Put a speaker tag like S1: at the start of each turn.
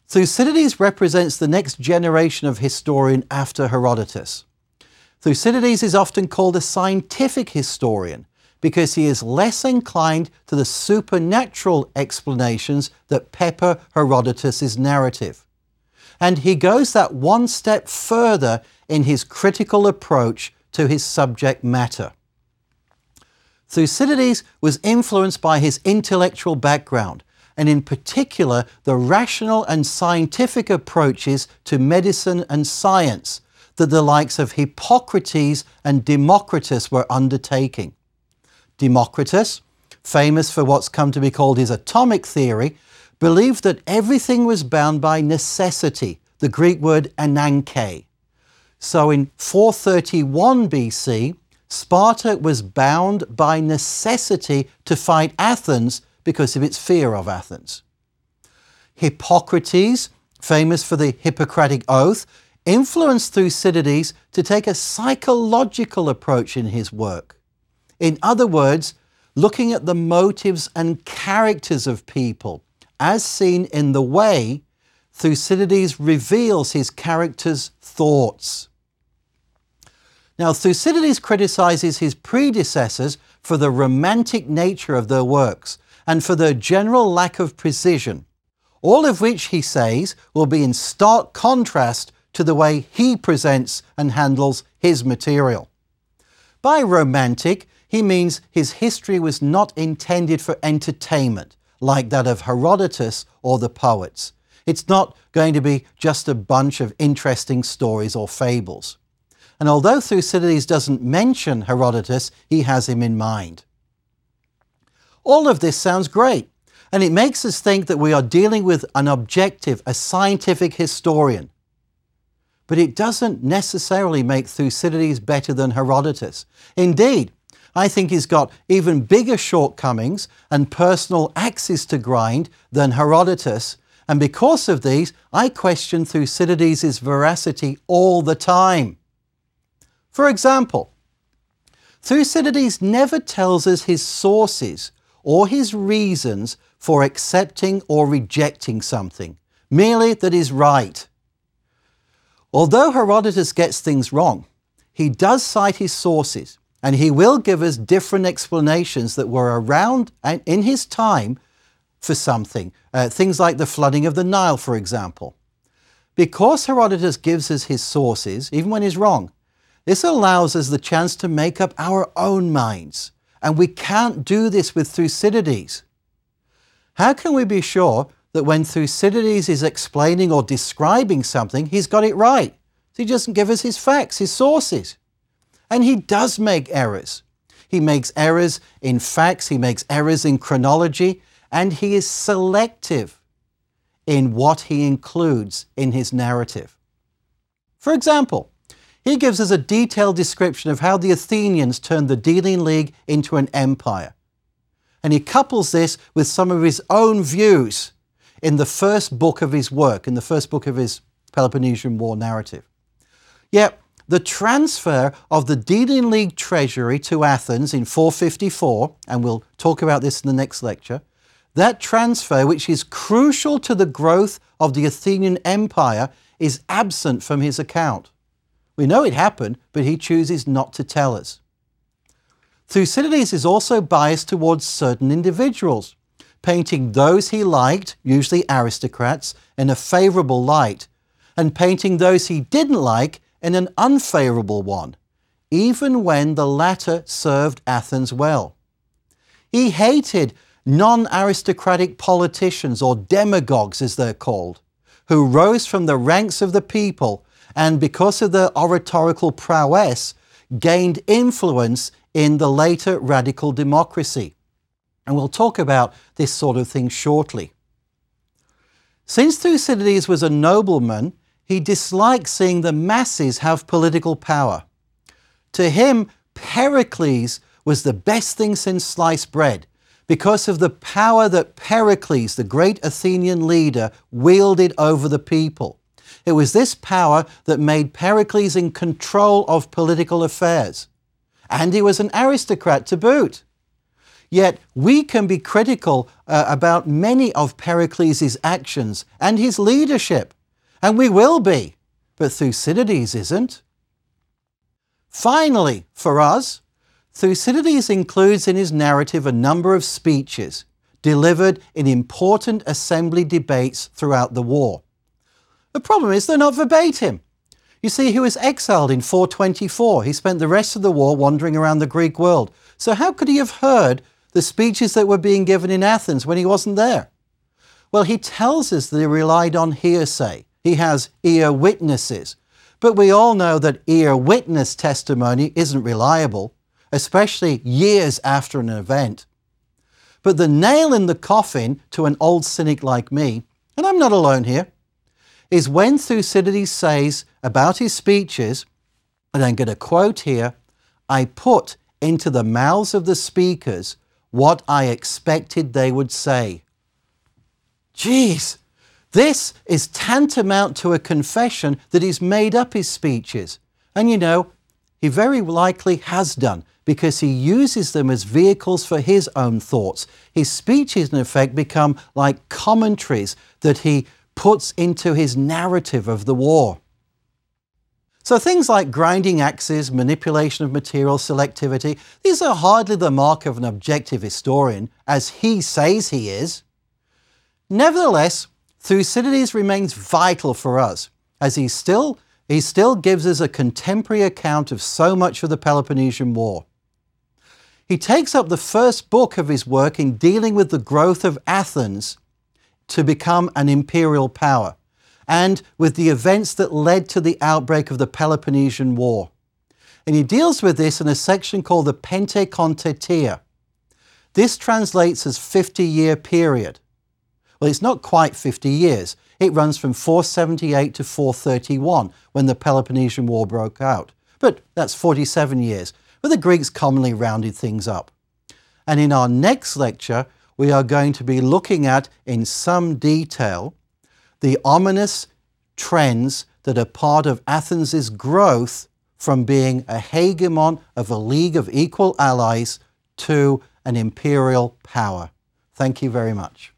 S1: Thucydides represents the next generation of historian after Herodotus. Thucydides is often called a scientific historian because he is less inclined to the supernatural explanations that pepper Herodotus's narrative. And he goes that one step further in his critical approach to his subject matter. Thucydides was influenced by his intellectual background, and in particular the rational and scientific approaches to medicine and science that the likes of Hippocrates and Democritus were undertaking. Democritus, famous for what's come to be called his atomic theory, believed that everything was bound by necessity, the Greek word ananke. So in 431 BC, Sparta was bound by necessity to fight Athens because of its fear of Athens. Hippocrates, famous for the Hippocratic Oath, influenced Thucydides to take a psychological approach in his work. In other words, looking at the motives and characters of people, as seen in the way Thucydides reveals his characters' thoughts. Now, Thucydides criticizes his predecessors for the romantic nature of their works and for their general lack of precision, all of which, he says, will be in stark contrast to the way he presents and handles his material. By romantic, he means his history was not intended for entertainment, like that of Herodotus or the poets. It's not going to be just a bunch of interesting stories or fables. And although Thucydides doesn't mention Herodotus, he has him in mind. All of this sounds great, and it makes us think that we are dealing with an objective, a scientific historian. But it doesn't necessarily make Thucydides better than Herodotus. Indeed, I think he's got even bigger shortcomings and personal axes to grind than Herodotus, and because of these, I question Thucydides' veracity all the time. For example, Thucydides never tells us his sources or his reasons for accepting or rejecting something, merely that is right. Although Herodotus gets things wrong, he does cite his sources, and he will give us different explanations that were around in his time for something, things like the flooding of the Nile, for example. Because Herodotus gives us his sources, even when he's wrong, this allows us the chance to make up our own minds, and we can't do this with Thucydides. How can we be sure that when Thucydides is explaining or describing something, he's got it right? He doesn't give us his facts, his sources. And he does make errors. He makes errors in facts, he makes errors in chronology, and he is selective in what he includes in his narrative. For example, he gives us a detailed description of how the Athenians turned the Delian League into an empire. And he couples this with some of his own views in the first book of his work, in the first book of his Peloponnesian War narrative. Yet, the transfer of the Delian League treasury to Athens in 454, and we'll talk about this in the next lecture, that transfer, which is crucial to the growth of the Athenian Empire, is absent from his account. We know it happened, but he chooses not to tell us. Thucydides is also biased towards certain individuals, painting those he liked, usually aristocrats, in a favorable light, and painting those he didn't like in an unfavorable one, even when the latter served Athens well. He hated non-aristocratic politicians, or demagogues as they're called, who rose from the ranks of the people and because of their oratorical prowess, gained influence in the later radical democracy. And we'll talk about this sort of thing shortly. Since Thucydides was a nobleman, he disliked seeing the masses have political power. To him, Pericles was the best thing since sliced bread because of the power that Pericles, the great Athenian leader, wielded over the people. It was this power that made Pericles in control of political affairs. And he was an aristocrat to boot. Yet we can be critical about many of Pericles' actions and his leadership, and we will be, but Thucydides isn't. Finally, for us, Thucydides includes in his narrative a number of speeches delivered in important assembly debates throughout the war. The problem is they're not verbatim. You see, he was exiled in 424. He spent the rest of the war wandering around the Greek world. So how could he have heard the speeches that were being given in Athens when he wasn't there? Well, he tells us that he relied on hearsay. He has ear witnesses. But we all know that ear witness testimony isn't reliable, especially years after an event. But the nail in the coffin to an old cynic like me, and I'm not alone here, is when Thucydides says about his speeches, and I'm going to quote here, "I put into the mouths of the speakers what I expected they would say." Geez, this is tantamount to a confession that he's made up his speeches. And you know, he very likely has done, because he uses them as vehicles for his own thoughts. His speeches, in effect, become like commentaries that he puts into his narrative of the war. So things like grinding axes, manipulation of material, selectivity, these are hardly the mark of an objective historian, as he says he is. Nevertheless, Thucydides remains vital for us, as he still gives us a contemporary account of so much of the Peloponnesian War. He takes up the first book of his work in dealing with the growth of Athens to become an imperial power, and with the events that led to the outbreak of the Peloponnesian War. And he deals with this in a section called the Pentekontetia. This translates as 50-year period. Well, it's not quite 50 years. It runs from 478 to 431, when the Peloponnesian War broke out. But that's 47 years, but the Greeks commonly rounded things up. And in our next lecture, we are going to be looking at, in some detail, the ominous trends that are part of Athens' growth from being a hegemon of a league of equal allies to an imperial power. Thank you very much.